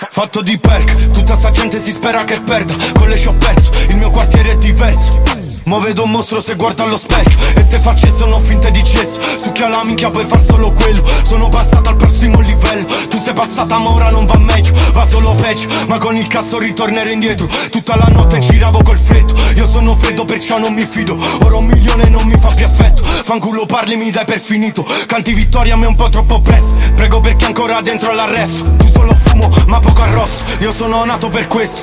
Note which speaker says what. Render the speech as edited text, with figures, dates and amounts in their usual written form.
Speaker 1: Fatto di perk, tutta sta gente si spera che perda. Con le ci ho perso, il mio quartiere è diverso. Mo vedo un mostro se guarda allo specchio. E se facce sono finte di cesso. Succhia la minchia puoi far solo quello. Sono passata al prossimo livello. Tu sei passata ma ora non va meglio. Va solo peggio, ma con il cazzo ritornerò indietro. Tutta la notte giravo col freddo. Io sono freddo perciò non mi fido. Ora 1 milione non mi fa più affetto. Fanculo parli mi dai per finito. Canti vittoria a me un po' troppo presto. Prego perché ancora dentro all'arresto. Tu solo fumo ma poco arrosto. Io sono nato per questo.